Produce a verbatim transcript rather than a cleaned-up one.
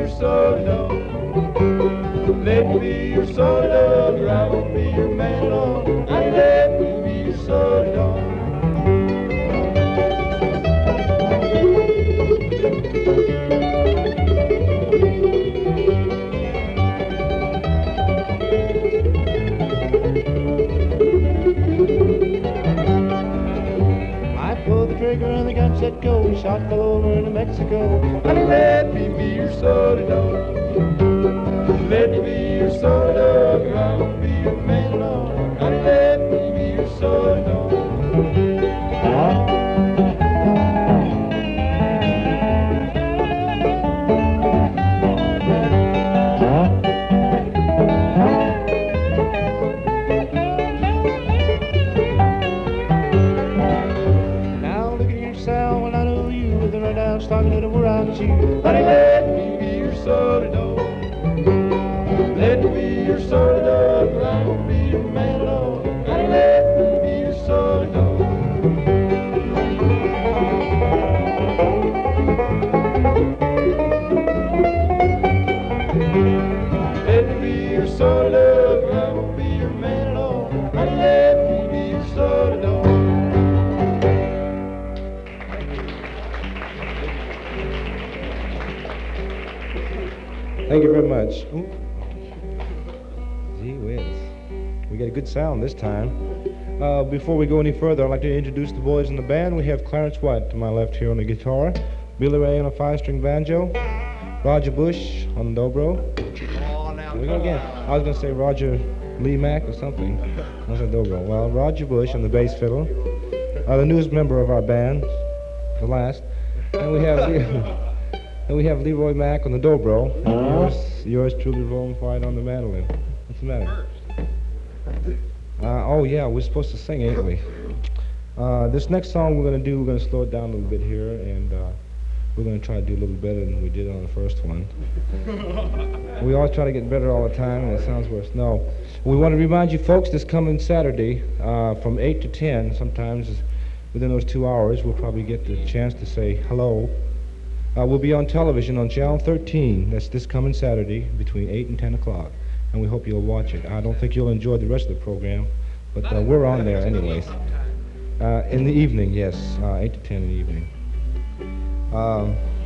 sort of dog. Let me be your sort of dog, or I won't be your man long. Honey, let me be your sort of dog. Trigger and the gun set go, shot fell over into Mexico. Honey, let me be your sort of dog. Let me be your sort of dog, or I won't be your man long. Honey, let me be your sort of dog. Starting to around you. Honey, let me be your sort of dog. Let me be your sort of dog, or I won't be your man alone. Honey, let me be your sort of dog. Let me be your sort of dog, or I won't be your man alone. Honey, let me be your sort of dog. Thank you very much. Ooh. Gee whiz. We got a good sound this time. Uh, before we go any further, I'd like to introduce the boys in the band. We have Clarence White to my left here on the guitar, Billy Ray on a five-string banjo, Roger Bush on the dobro. Oh, now Here we go again. I was going to say Roger Lee Mack or something. I said dobro. Well, Roger Bush on the bass fiddle, uh, the newest member of our band, the last. And we have... And we have Leroy Mack on the dobro, and yours, yours truly, Roland White on the mandolin. What's the matter? Uh, oh yeah, we're supposed to sing, ain't we? Uh, this next song we're going to do, we're going to slow it down a little bit here, and uh, we're going to try to do a little better than we did on the first one. We always try to get better all the time, and it sounds worse. No. We want to remind you folks, this coming Saturday, uh, from eight to ten, sometimes within those two hours, we'll probably get the chance to say hello. Uh, we'll be on television on Channel thirteen. That's this coming Saturday between eight and ten o'clock. And we hope you'll watch it. I don't think you'll enjoy the rest of the program, but uh, we're on there anyways. Uh, in the evening, yes, uh, eight to ten in the evening. Um,